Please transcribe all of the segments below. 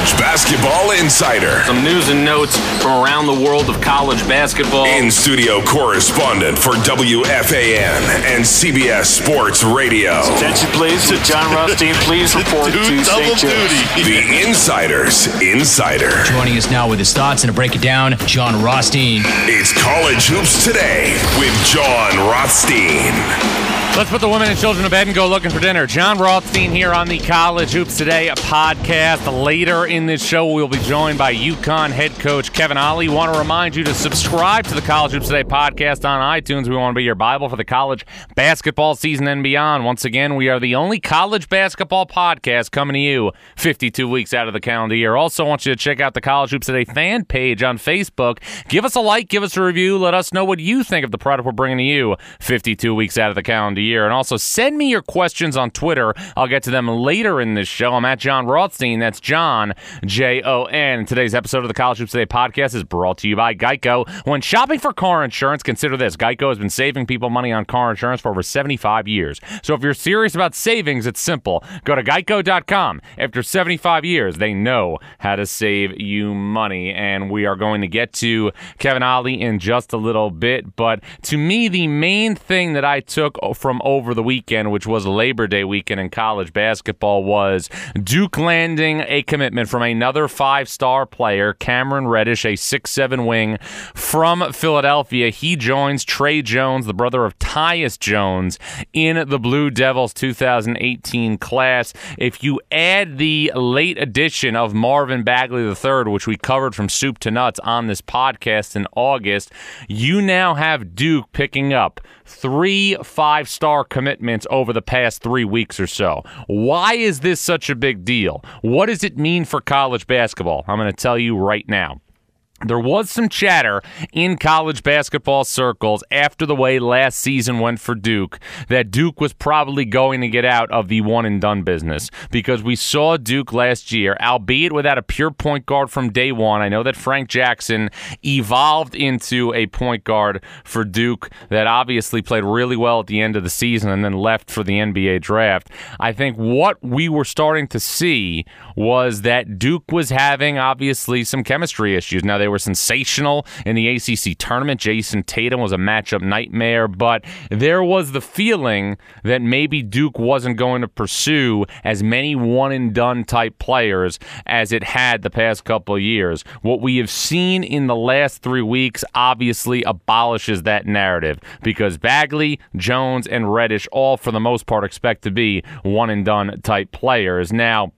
College Basketball Insider. Some news and notes from around the world of college basketball. In-studio correspondent for WFAN and CBS Sports Radio. Attention, please. John Rothstein, please report to St. Joe's. The Insider's Insider. Joining us now with his thoughts and to break it down, John Rothstein. It's College Hoops Today with John Rothstein. Let's put the women and children to bed and go looking for dinner. John Rothstein here on the College Hoops Today podcast. Later in this show, we'll be joined by UConn head coach Kevin Ollie. Want to remind you to subscribe to the College Hoops Today podcast on iTunes. We want to be your Bible for the college basketball season and beyond. Once again, we are the only college basketball podcast coming to you 52 weeks out of the calendar year. Also want you to check out the College Hoops Today fan page on Facebook. Give us a like, give us a review. Let us know what you think of the product we're bringing to you 52 weeks out of the calendar year. And also send me your questions on Twitter. I'll get to them later in this show. I'm at John Rothstein. That's John, Jon. Today's episode of the College Hoops Today podcast is brought to you by Geico. When shopping for car insurance, consider this. Geico has been saving people money on car insurance for over 75 years. So if you're serious about savings, it's simple. Go to geico.com. After 75 years, they know how to save you money. And we are going to get to Kevin Ollie in just a little bit. But to me, the main thing that I took from over the weekend, which was Labor Day weekend in college basketball, was Duke landing a commitment from another five-star player, Cameron Reddish, a 6'7" wing from Philadelphia. He joins Trey Jones, the brother of Tyus Jones, in the Blue Devils 2018 class. If you add the late addition of Marvin Bagley III, which we covered from soup to nuts on this podcast in August, you now have Duke picking up 3 five-star commitments over the past 3 weeks or so. Why is this such a big deal? What does it mean for college basketball? I'm going to tell you right now. There was some chatter in college basketball circles after the way last season went for Duke that Duke was probably going to get out of the one-and-done business because we saw Duke last year, albeit without a pure point guard from day one. I know that Frank Jackson evolved into a point guard for Duke that obviously played really well at the end of the season and then left for the NBA draft. I think what we were starting to see was that Duke was having, obviously, some chemistry issues. Now, they were sensational in the ACC tournament. Jason Tatum was a matchup nightmare, but there was the feeling that maybe Duke wasn't going to pursue as many one-and-done type players as it had the past couple of years. What we have seen in the last 3 weeks obviously abolishes that narrative because Bagley, Jones, and Reddish all, for the most part, expect to be one-and-done type players. Now,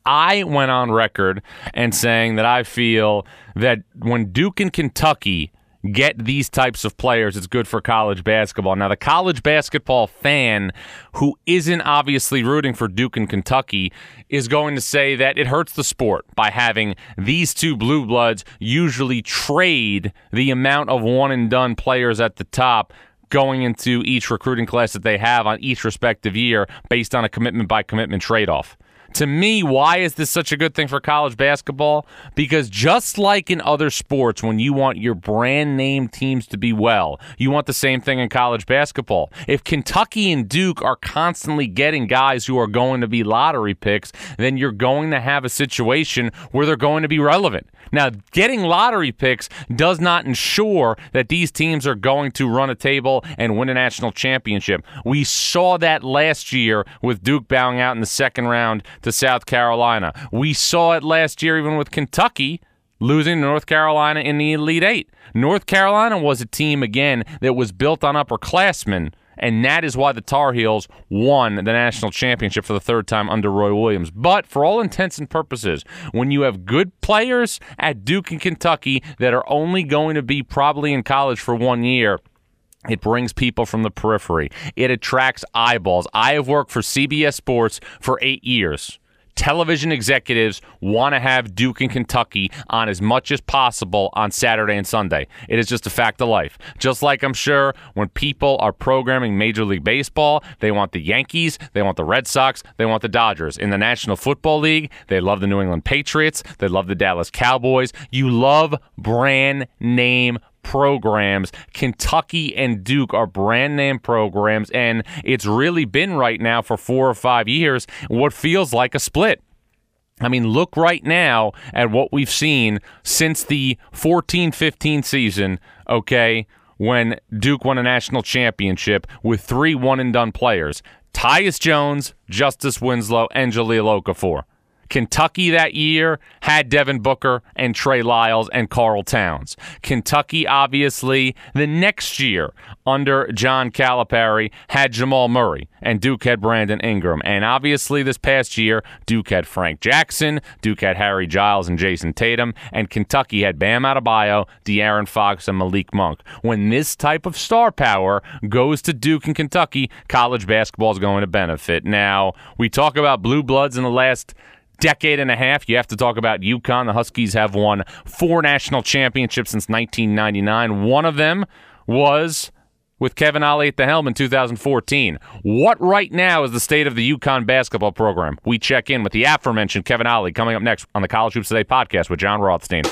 I went on record and saying that I feel that when Duke and Kentucky get these types of players, it's good for college basketball. Now, the college basketball fan who isn't obviously rooting for Duke and Kentucky is going to say that it hurts the sport by having these two blue bloods usually trade the amount of one-and-done players at the top going into each recruiting class that they have on each respective year based on a commitment-by-commitment trade-off. To me, why is this such a good thing for college basketball? Because just like in other sports, when you want your brand name teams to be well, you want the same thing in college basketball. If Kentucky and Duke are constantly getting guys who are going to be lottery picks, then you're going to have a situation where they're going to be relevant. Now, getting lottery picks does not ensure that these teams are going to run a table and win a national championship. We saw that last year with Duke bowing out in the second round to South Carolina. We saw it last year even with Kentucky losing to North Carolina in the Elite Eight. North Carolina was a team, again, that was built on upperclassmen, and that is why the Tar Heels won the national championship for the third time under Roy Williams. But for all intents and purposes, when you have good players at Duke and Kentucky that are only going to be probably in college for 1 year, it brings people from the periphery. It attracts eyeballs. I have worked for CBS Sports for 8 years. Television executives want to have Duke and Kentucky on as much as possible on Saturday and Sunday. It is just a fact of life. Just like I'm sure when people are programming Major League Baseball, they want the Yankees, they want the Red Sox, they want the Dodgers. In the National Football League, they love the New England Patriots, they love the Dallas Cowboys. You love brand name programs. Kentucky and Duke are brand name programs, and it's really been right now for 4 or 5 years what feels like a split. I mean, look right now at what we've seen since the 14-15 season, okay, when Duke won a national championship with 3 one-and-done players. Tyus Jones, Justice Winslow, and Jahlil Okafor. Kentucky that year had Devin Booker and Trey Lyles and Karl Towns. Kentucky, obviously, the next year under John Calipari had Jamal Murray, and Duke had Brandon Ingram. And obviously this past year, Duke had Frank Jackson, Duke had Harry Giles and Jason Tatum, and Kentucky had Bam Adebayo, De'Aaron Fox, and Malik Monk. When this type of star power goes to Duke and Kentucky, college basketball is going to benefit. Now, we talk about blue bloods in the last decade and a half. You have to talk about UConn. The Huskies have won 4 national championships since 1999. One of them was with Kevin Ollie at the helm in 2014. What right now is the state of the UConn basketball program? We check in with the aforementioned Kevin Ollie coming up next on the College Hoops Today podcast with Jon Rothstein.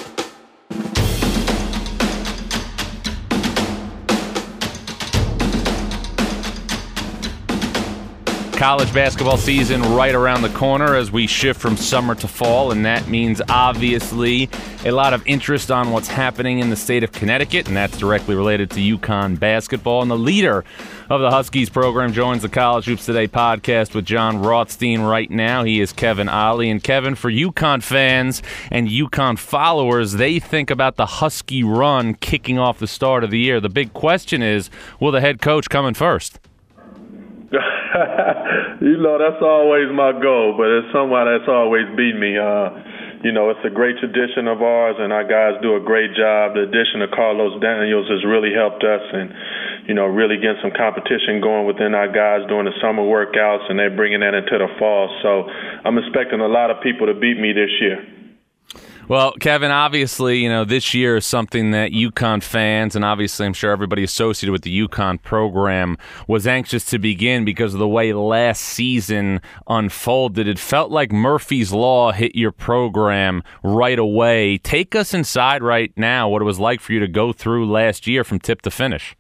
College basketball season right around the corner as we shift from summer to fall, and that means obviously a lot of interest on what's happening in the state of Connecticut, and that's directly related to UConn basketball. And the leader of the Huskies program joins the College Hoops Today podcast with Jon Rothstein right now. He is Kevin Ollie. And Kevin, for UConn fans and UConn followers, they think about the Husky run kicking off the start of the year. The big question is, will the head coach come in first? That's always my goal, but it's someone that's always beat me. It's a great tradition of ours, and our guys do a great job. The addition of Carlos Daniels has really helped us and, really get some competition going within our guys during the summer workouts, and they're bringing that into the fall. So I'm expecting a lot of people to beat me this year. Well, Kevin, obviously, this year is something that UConn fans, and obviously I'm sure everybody associated with the UConn program, was anxious to begin because of the way last season unfolded. It felt like Murphy's Law hit your program right away. Take us inside right now what it was like for you to go through last year from tip to finish.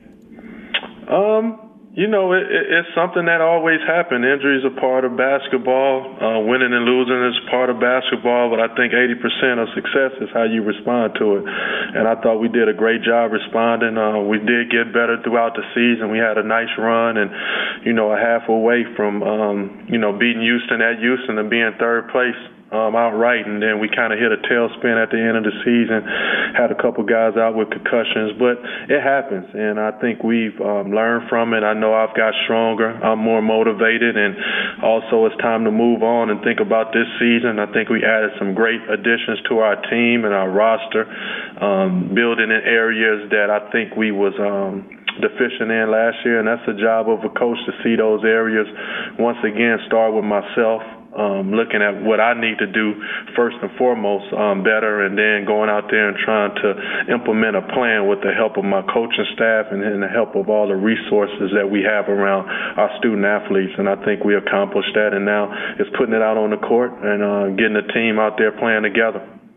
It's something that always happens. Injuries are part of basketball. Winning and losing is part of basketball, but I think 80% of success is how you respond to it. And I thought we did a great job responding. We did get better throughout the season. We had a nice run and, a half away from, beating Houston at Houston and being third place. Outright, and then we kind of hit a tailspin at the end of the season, had a couple guys out with concussions, but it happens, and I think we've learned from it. I know I've got stronger, I'm more motivated, and also it's time to move on and think about this season. I think we added some great additions to our team and our roster, building in areas that I think we was deficient in last year, and that's the job of a coach to see those areas. Once again, start with myself. Looking at what I need to do first and foremost better, and then going out there and trying to implement a plan with the help of my coaching staff and the help of all the resources that we have around our student athletes. And I think we accomplished that, and now it's putting it out on the court and getting the team out there playing together.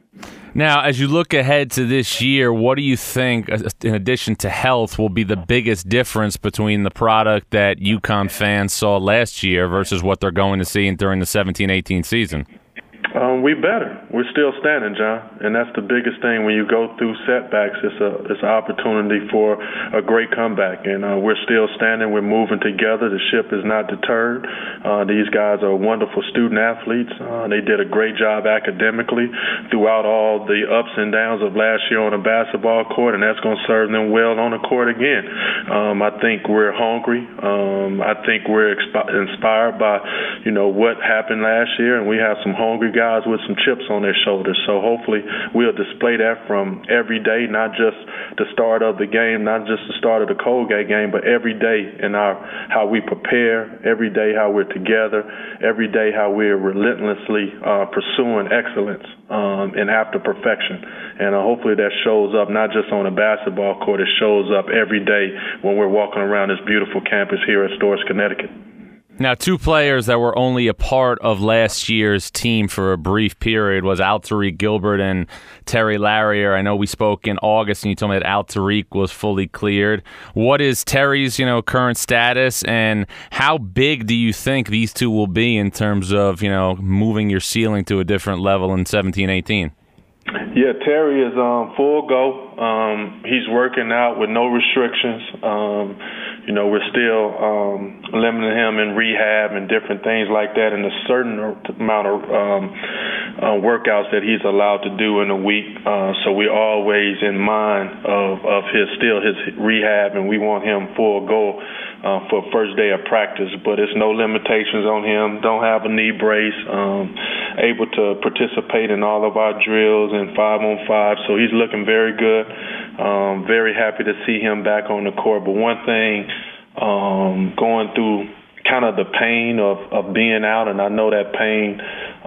Now, as you look ahead to this year, what do you think, in addition to health, will be the biggest difference between the product that UConn fans saw last year versus what they're going to see during the 17-18 season? We better. We're still standing, John, and that's the biggest thing. When you go through setbacks, it's an opportunity for a great comeback, and we're still standing. We're moving together. The ship is not deterred. These guys are wonderful student athletes. They did a great job academically throughout all the ups and downs of last year on the basketball court, and that's going to serve them well on the court again. I think we're hungry. I think we're inspired by, what happened last year, and we have some hungry guys with some chips on their shoulders. So hopefully we'll display that from every day, not just the start of the game, not just the start of the Colgate game, but every day in how we prepare, every day how we're together, every day how we're relentlessly pursuing excellence and after perfection. And hopefully that shows up not just on a basketball court, it shows up every day when we're walking around this beautiful campus here at Storrs, Connecticut. Now, two players that were only a part of last year's team for a brief period was Al-Tariq Gilbert and Terry Larrier. I know we spoke in August, and you told me that Al-Tariq was fully cleared. What is Terry's, current status, and how big do you think these two will be in terms of, moving your ceiling to a different level in 17-18? Yeah, Terry is full go. He's working out with no restrictions. We're still limiting him in rehab and different things like that, and a certain amount of workouts that he's allowed to do in a week. So we're always in mind of his rehab, and we want him full go for first day of practice. But it's no limitations on him. Don't have a knee brace. Able to participate in all of our drills and 5-on-5. So he's looking very good. Very happy to see him back on the court. But one thing, going through kind of the pain of being out, and I know that pain,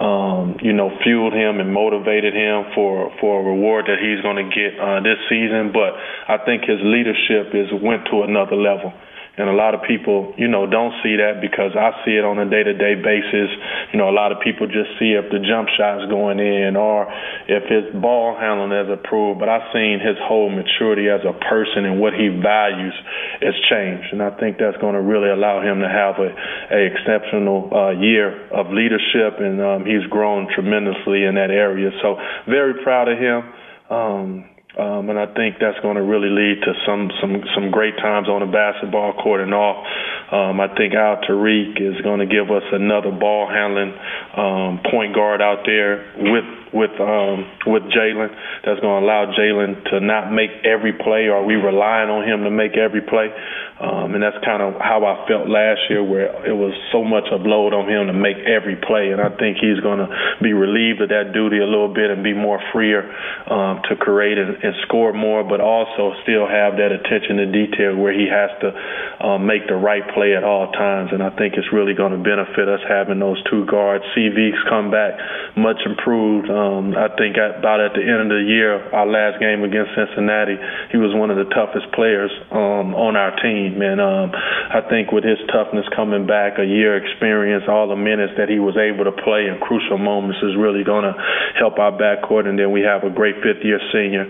fueled him and motivated him for a reward that he's going to get this season. But I think his leadership went to another level. And a lot of people, don't see that, because I see it on a day-to-day basis. A lot of people just see if the jump shot's going in or if his ball handling is improved. But I've seen his whole maturity as a person and what he values has changed. And I think that's going to really allow him to have a exceptional year of leadership. And he's grown tremendously in that area. So very proud of him. And I think that's going to really lead to some great times on the basketball court and off. I think Al-Tariq is going to give us another ball handling point guard out there with Jalen. That's going to allow Jalen to not make every play, or we relying on him to make every play. And that's kind of how I felt last year, where it was so much of load on him to make every play. And I think he's going to be relieved of that duty a little bit and be more freer to create and score more, but also still have that attention to detail where he has to make the right play at all times. And I think it's really going to benefit us having those two guards. CV's come back much improved. I think about at the end of the year, our last game against Cincinnati, he was one of the toughest players on our team. And I think with his toughness coming back, a year experience, all the minutes that he was able to play in crucial moments is really going to help our backcourt. And then we have a great fifth-year senior,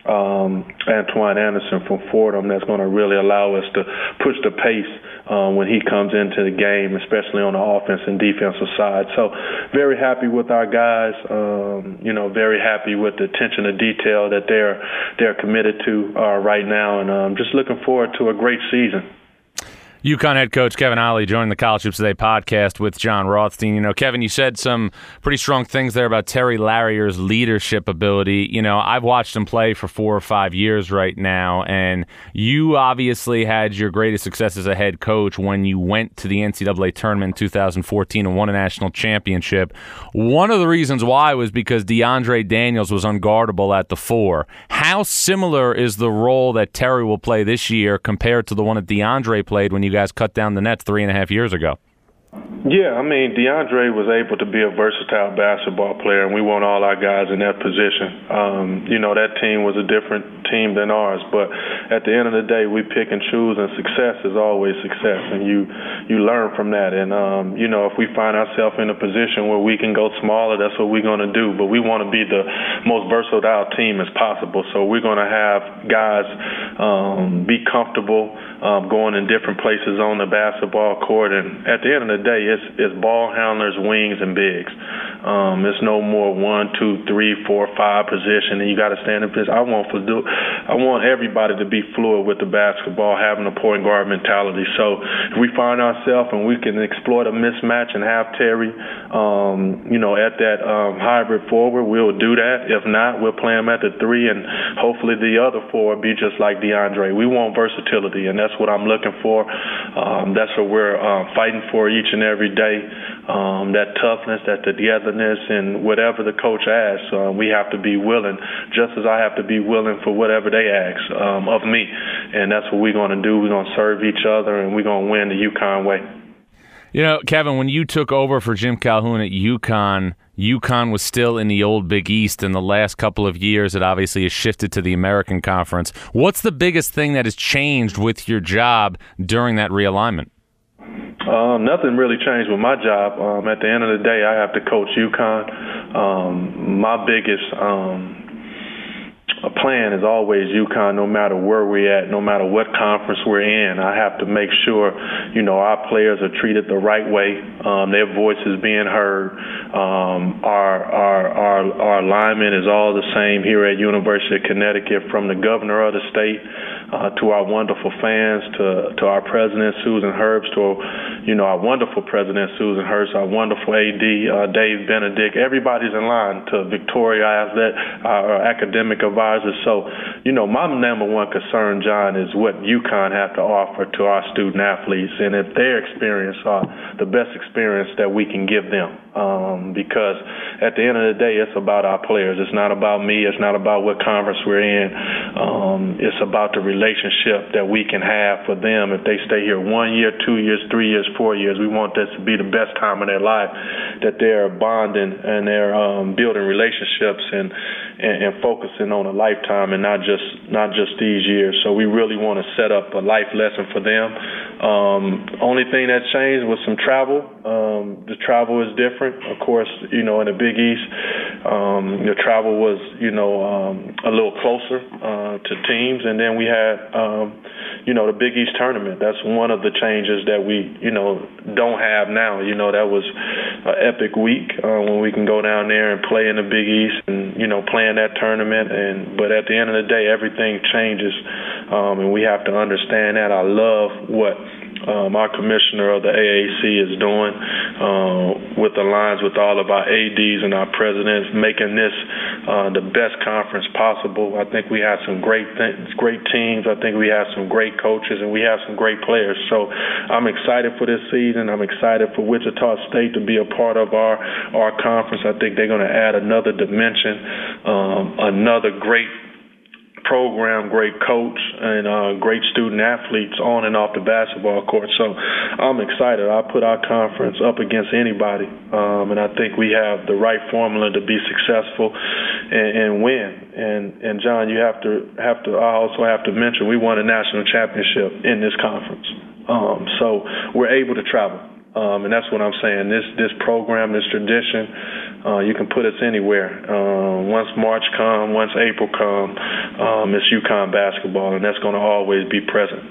Antoine Anderson from Fordham, that's going to really allow us to push the pace when he comes into the game, especially on the offense and defensive side. So very happy with our guys, very happy with the attention to detail that they're committed to right now, and just looking forward to a great season. UConn head coach Kevin Ollie joined the College Hoops Today podcast with John Rothstein. Kevin, you said some pretty strong things there about Terry Larrier's leadership ability. I've watched him play for 4 or 5 years right now, and you obviously had your greatest success as a head coach when you went to the NCAA tournament in 2014 and won a national championship. One of the reasons why was because DeAndre Daniels was unguardable at the 4. How similar is the role that Terry will play this year compared to the one that DeAndre played when you guys cut down the nets 3.5 years ago? Yeah, DeAndre was able to be a versatile basketball player, and we want all our guys in that position. That team was a different team than ours, but at the end of the day, we pick and choose, and success is always success, and you learn from that. And, if we find ourselves in a position where we can go smaller, that's what we're going to do, but we want to be the most versatile team as possible, so we're going to have guys be comfortable going in different places on the basketball court, and at the end of the day, it's ball handlers, wings, and bigs. It's no more 1, 2, 3, 4, 5 position, and you got to stand in position. I want everybody to be fluid with the basketball, having a point guard mentality. So if we find ourselves and we can exploit a mismatch and have Terry, at that hybrid forward, we'll do that. If not, we'll play him at the 3, and hopefully the other 4 will be just like DeAndre. We want versatility, and that's what I'm looking for. That's what we're fighting for each and every day. That toughness, that togetherness, and whatever the coach asks, we have to be willing, just as I have to be willing for whatever they ask of me. And that's what we're going to do. We're going to serve each other, and we're going to win the UConn way. Kevin, when you took over for Jim Calhoun at UConn was still in the old Big East. In the last couple of years, it obviously has shifted to the American Conference. What's the biggest thing that has changed with your job during that realignment? Nothing really changed with my job. At the end of the day, I have to coach UConn. My biggest plan is always UConn, no matter where we're at, no matter what conference we're in. I have to make sure, our players are treated the right way. Their voice is being heard. Our alignment is all the same here at University of Connecticut, from the governor of the state to our wonderful fans, to our president, Susan Herbst, to our wonderful president, Susan Herbst, our wonderful AD, Dave Benedict. Everybody's in line, to Victoria Aslett, our academic advisor. So, my number one concern, John, is what UConn have to offer to our student athletes, and if their experience are the best experience that we can give them. Because at the end of the day, it's about our players. It's not about me. It's not about what conference we're in. It's about the relationship that we can have for them. If they stay here 1 year, 2 years, 3 years, 4 years, we want this to be the best time of their life, that they're bonding and they're building relationships and focusing on a lifetime and not just these years. So we really want to set up a life lesson for them. Only thing that changed was some travel. The travel is different, of course. In the Big East, the travel was a little closer to teams, and then we had the Big East tournament. That's one of the changes that we don't have now. That was an epic week when we can go down there and play in the Big East and play in that tournament. But at the end of the day, everything changes, and we have to understand that. I love what our commissioner of the AAC is doing with the lines with all of our ADs and our presidents, making this the best conference possible. I think we have some great teams. I think we have some great coaches, and we have some great players. So I'm excited for this season. I'm excited for Wichita State to be a part of our conference. I think they're going to add another dimension, another great program, great coach, and great student athletes on and off the basketball court. So I'm excited. I put our conference up against anybody, and I think we have the right formula to be successful and win. And John, you have to. I also have to mention we won a national championship in this conference, so we're able to travel. And that's what I'm saying. This program, this tradition, you can put us anywhere. Once March comes, once April comes, it's UConn basketball, and that's going to always be present.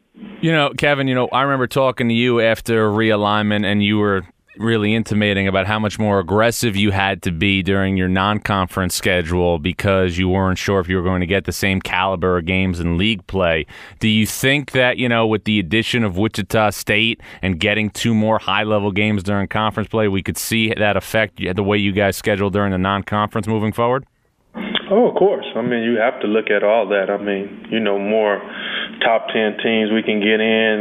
Kevin, I remember talking to you after realignment, and you were really intimating about how much more aggressive you had to be during your non-conference schedule because you weren't sure if you were going to get the same caliber of games in league play. Do you think that, with the addition of Wichita State and getting 2 more high-level games during conference play, we could see that affect the way you guys schedule during the non-conference moving forward? Oh, of course. You have to look at all that. More top 10 teams we can get in,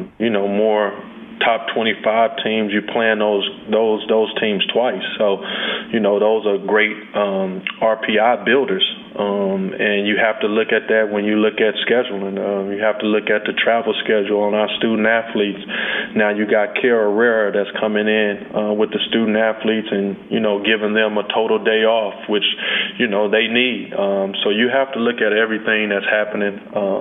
more top 25 teams, you playing those teams twice. So, those are great RPI builders. And you have to look at that when you look at scheduling. You have to look at the travel schedule on our student athletes. Now you got Cara Herrera that's coming in with the student athletes and, giving them a total day off, which, they need. So you have to look at everything that's happening,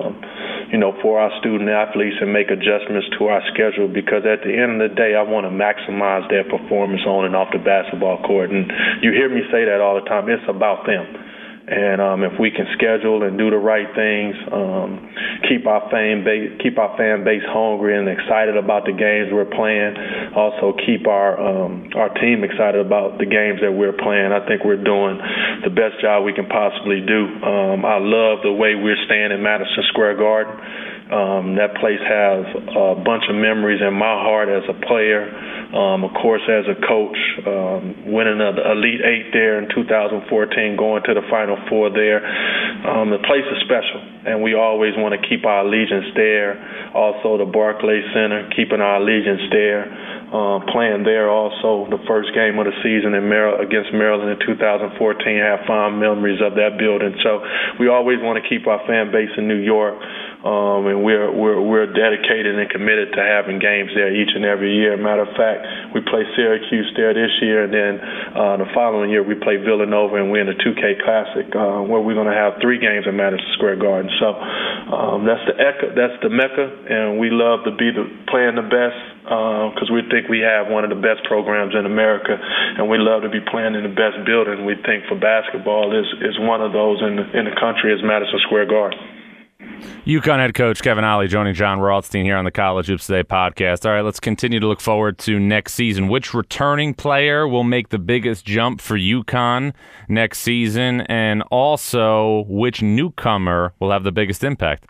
for our student athletes and make adjustments to our schedule, because at the end of the day, I want to maximize their performance on and off the basketball court. And you hear me say that all the time. It's about them. And if we can schedule and do the right things, keep our fan base hungry and excited about the games we're playing, also keep our team excited about the games that we're playing, I think we're doing the best job we can possibly do. I love the way we're staying in Madison Square Garden. That place has a bunch of memories in my heart as a player. Of course, as a coach, winning the Elite Eight there in 2014, going to the Final Four there. The place is special, and we always want to keep our allegiance there. Also, the Barclays Center, keeping our allegiance there. Playing there also the first game of the season against Maryland in 2014, have fond memories of that building. So we always want to keep our fan base in New York. And we're dedicated and committed to having games there each and every year. Matter of fact, we play Syracuse there this year, and then the following year we play Villanova, and we're in the 2K Classic, where we're going to have 3 games in Madison Square Garden. So that's the Mecca, and we love to be playing the best because we think we have one of the best programs in America, and we love to be playing in the best building. We think for basketball is one of those in the country is Madison Square Garden. UConn head coach Kevin Ollie joining John Rothstein here on the College Hoops Today podcast. All right, let's continue to look forward to next season. Which returning player will make the biggest jump for UConn next season, and also which newcomer will have the biggest impact?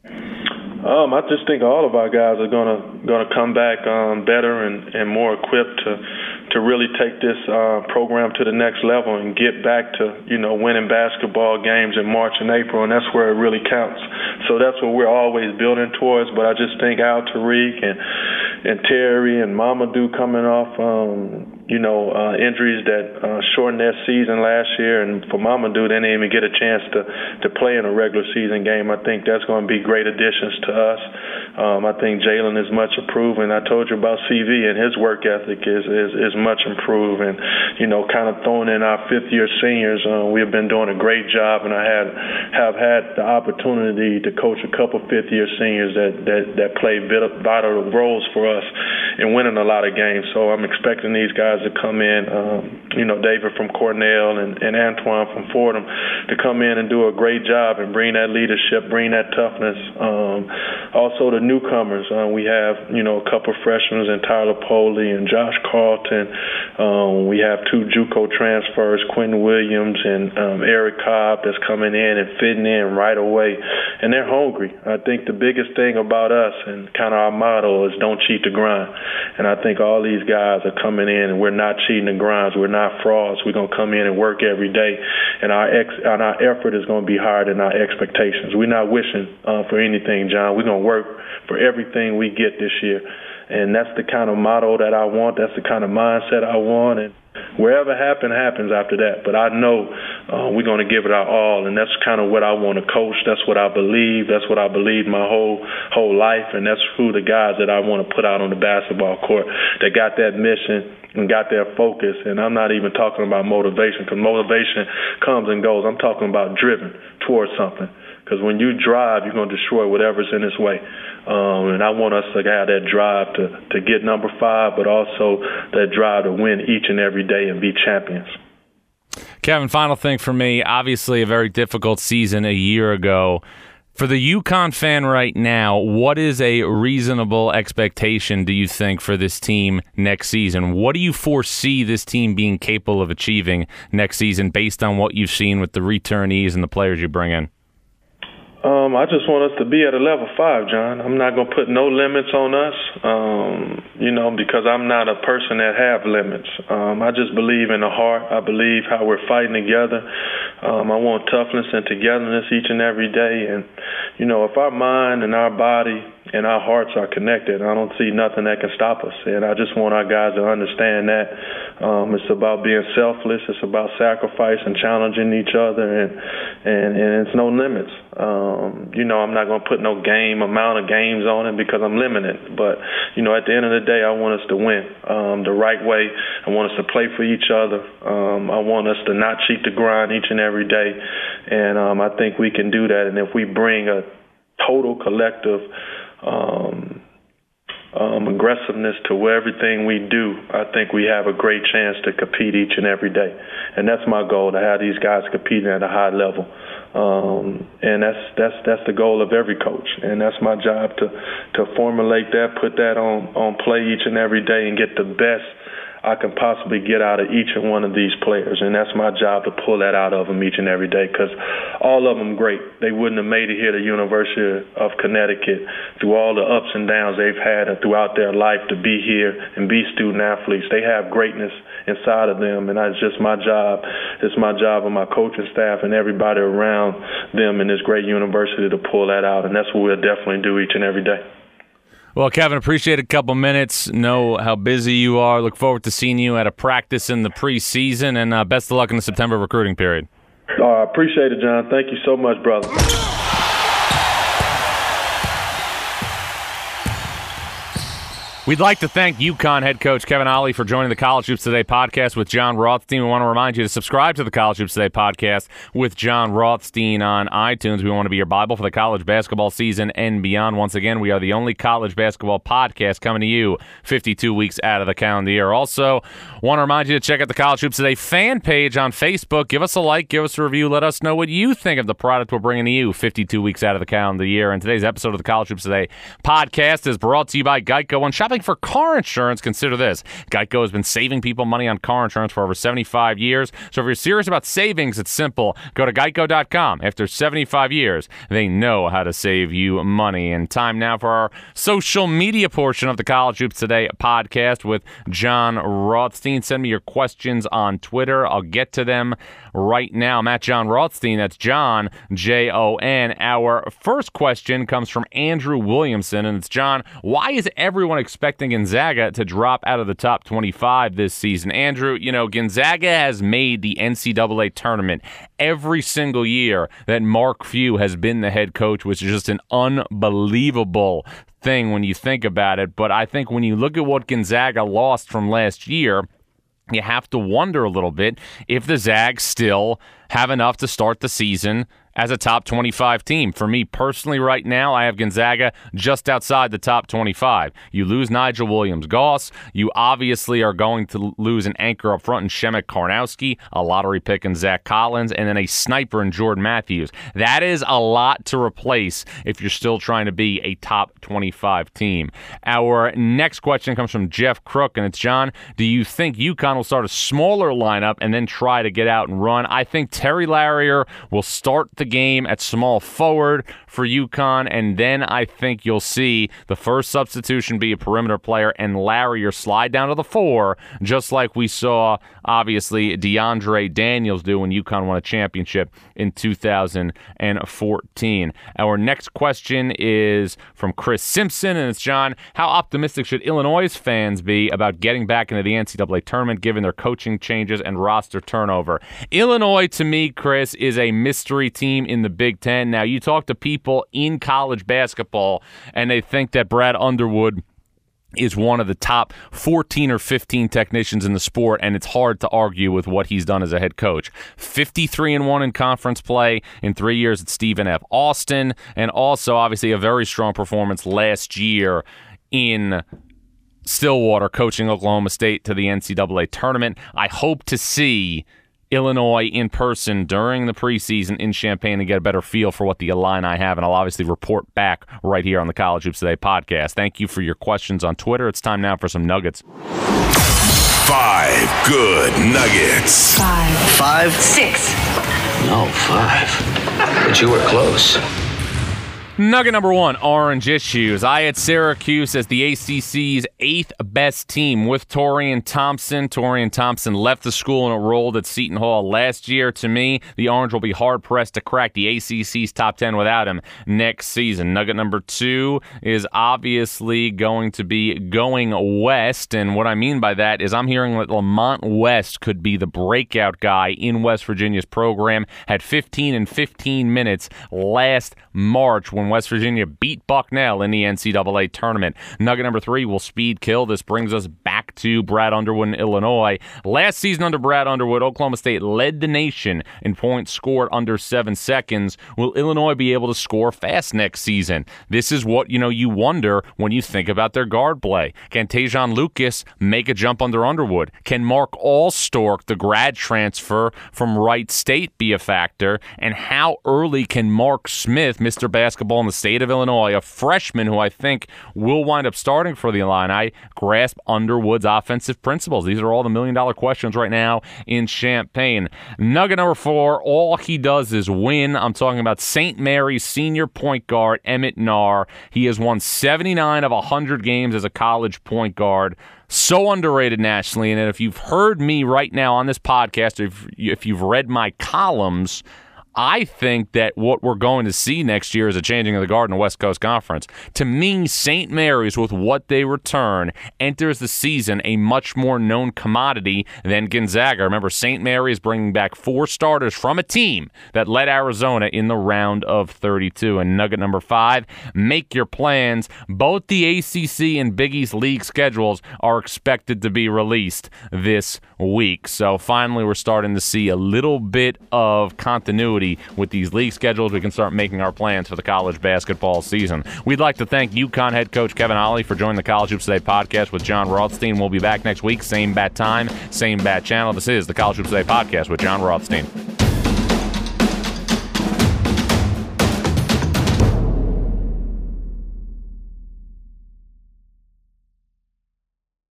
I just think all of our guys are gonna come back better and more equipped to really take this program to the next level and get back to winning basketball games in March and April, and that's where it really counts. So that's what we're always building towards. But I just think Al Tariq and Terry and Mamadou coming off injuries that shortened their season last year, and for Mamadou, they didn't even get a chance to play in a regular season game. I think that's going to be great additions to us. I think Jalen is much improved, and I told you about CV, and his work ethic is much improved. And kind of throwing in our fifth-year seniors, we have been doing a great job, and I have had the opportunity to coach a couple fifth-year seniors that play vital roles for us in winning a lot of games. So I'm expecting these guys to come in, David from Cornell and Antoine from Fordham, to come in and do a great job and bring that leadership, bring that toughness. Also the newcomers, we have, a couple freshmen in Tyler Poley and Josh Carlton. We have two JUCO transfers, Quentin Williams and Eric Cobb, that's coming in and fitting in right away. And they're hungry. I think the biggest thing about us and kind of our motto is don't cheat the grind. And I think all these guys are coming in and we're not cheating the grinds. We're not frauds. We're going to come in and work every day. And our effort is going to be higher than our expectations. We're not wishing for anything, John. We're going to work for everything we get this year. And that's the kind of motto that I want. That's the kind of mindset I want. And wherever happens after that. But I know we're going to give it our all, and that's kind of what I want to coach. That's what I believe. That's what I believe my whole life, and that's who the guys that I want to put out on the basketball court that got that mission and got their focus. And I'm not even talking about motivation, because motivation comes and goes. I'm talking about driven towards something. Because when you drive, you're going to destroy whatever's in its way. And I want us to have that drive to get number 5, but also that drive to win each and every day and be champions. Kevin, final thing for me. Obviously a very difficult season a year ago. For the UConn fan right now, what is a reasonable expectation, do you think, for this team next season? What do you foresee this team being capable of achieving next season based on what you've seen with the returnees and the players you bring in? I just want us to be at a level 5, John. I'm not going to put no limits on us, because I'm not a person that have limits. I just believe in the heart. I believe how we're fighting together. I want toughness and togetherness each and every day. And, if our mind and our body and our hearts are connected, I don't see nothing that can stop us. And I just want our guys to understand that. It's about being selfless. It's about sacrifice and challenging each other, and it's no limits. I'm not going to put no amount of games on it because I'm limited. But, at the end of the day, I want us to win the right way. I want us to play for each other. I want us to not cheat the grind each and every day. And I think we can do that. And if we bring a total collective aggressiveness to everything we do, I think we have a great chance to compete each and every day. And that's my goal, to have these guys competing at a high level. And that's the goal of every coach. And that's my job to formulate that, put that on play each and every day, and get the best I can possibly get out of each and one of these players. And that's my job, to pull that out of them each and every day, because all of them great. They wouldn't have made it here at the University of Connecticut through all the ups and downs they've had throughout their life to be here and be student athletes. They have greatness inside of them, and that's just my job. It's my job and my coaching staff and everybody around them in this great university to pull that out, and that's what we'll definitely do each and every day. Well, Kevin, appreciate a couple minutes. Know how busy you are. Look forward to seeing you at a practice in the preseason, and best of luck in the September recruiting period. I appreciate it, John. Thank you so much, brother. We'd like to thank UConn head coach Kevin Ollie for joining the College Hoops Today podcast with Jon Rothstein. We want to remind you to subscribe to the College Hoops Today podcast with Jon Rothstein on iTunes. We want to be your Bible for the college basketball season and beyond. Once again, we are the only college basketball podcast coming to you 52 weeks out of the calendar year. Also, want to remind you to check out the College Hoops Today fan page on Facebook. Give us a like, give us a review. Let us know what you think of the product we're bringing to you 52 weeks out of the calendar year. And today's episode of the College Hoops Today podcast is brought to you by Geico. And shopping for car insurance, consider this. Geico has been saving people money on car insurance for over 75 years. So if you're serious about savings, it's simple. Go to geico.com. After 75 years, they know how to save you money. And time now for our social media portion of the College Hoops Today podcast with Jon Rothstein. Send me your questions on Twitter. I'll get to them right now. I'm at Jon Rothstein. That's John, Jon. Our first question comes from Andrew Williamson, and it's, John, why is everyone expecting Gonzaga to drop out of the top 25 this season? Andrew, Gonzaga has made the NCAA tournament every single year that Mark Few has been the head coach, which is just an unbelievable thing when you think about it. But I think when you look at what Gonzaga lost from last year, you have to wonder a little bit if the Zags still have enough to start the season as a top 25 team. For me personally right now, I have Gonzaga just outside the top 25. You lose Nigel Williams-Goss. You obviously are going to lose an anchor up front in Shemek Karnowski, a lottery pick in Zach Collins, and then a sniper in Jordan Matthews. That is a lot to replace if you're still trying to be a top 25 team. Our next question comes from Jeff Crook, and it's, John, do you think UConn will start a smaller lineup and then try to get out and run? I think Terry Larrier will start the game at small forward for UConn, and then I think you'll see the first substitution be a perimeter player and Larrier slide down to the 4, just like we saw, obviously, DeAndre Daniels do when UConn won a championship in 2014. Our next question is from Chris Simpson, and it's, John, how optimistic should Illinois fans be about getting back into the NCAA tournament given their coaching changes and roster turnover? Illinois, to me, Chris, is a mystery team in the Big Ten. Now, you talk to people in college basketball, and they think that Brad Underwood is one of the top 14 or 15 technicians in the sport, and it's hard to argue with what he's done as a head coach. 53-1 in conference play in 3 years at Stephen F. Austin, and also, obviously, a very strong performance last year in Stillwater, coaching Oklahoma State to the NCAA tournament. I hope to see Illinois in person during the preseason in Champaign and get a better feel for what the Illini have, and I'll obviously report back right here on the College Hoops Today podcast. Thank you for your questions on Twitter. It's time now for some nuggets. 5 good nuggets. 5. 6. No, 5. But you were close. Nugget number 1, Orange Issues. I had Syracuse as the ACC's 8th best team with Torian Thompson. Torian Thompson left the school and enrolled at Seton Hall last year. To me, the Orange will be hard-pressed to crack the ACC's top 10 without him next season. Nugget number 2 is obviously going to be going west, and what I mean by that is I'm hearing that Lamont West could be the breakout guy in West Virginia's program. Had 15 and 15 minutes last March when West Virginia beat Bucknell in the NCAA tournament. Nugget number 3 will speed kill. This brings us back to Brad Underwood in Illinois. Last season under Brad Underwood, Oklahoma State led the nation in points scored under 7 seconds. Will Illinois be able to score fast next season? This is what you wonder when you think about their guard play. Can Tajon Lucas make a jump under Underwood? Can Mark Allstork, the grad transfer from Wright State, be a factor? And how early can Mark Smith, Mr. Basketball in the state of Illinois, a freshman who I think will wind up starting for the Illini, grasp Underwood's offensive principles? These are all the million-dollar questions right now in Champaign. Nugget number 4, all he does is win. I'm talking about St. Mary's senior point guard, Emmett Nahr. He has won 79 of 100 games as a college point guard. So underrated nationally, and if you've heard me right now on this podcast, if you've read my columns, I think that what we're going to see next year is a changing of the guard in the West Coast Conference. To me, St. Mary's, with what they return, enters the season a much more known commodity than Gonzaga. Remember, St. Mary's bringing back 4 starters from a team that led Arizona in the round of 32. And nugget number 5, make your plans. Both the ACC and Big East League schedules are expected to be released this week. So finally, we're starting to see a little bit of continuity with these league schedules. We can start making our plans for the college basketball season. We'd like to thank UConn head coach Kevin Ollie for joining the College Hoops Today podcast with John Rothstein. We'll be back next week, same bat time, same bat channel. This is the College Hoops Today podcast with John Rothstein.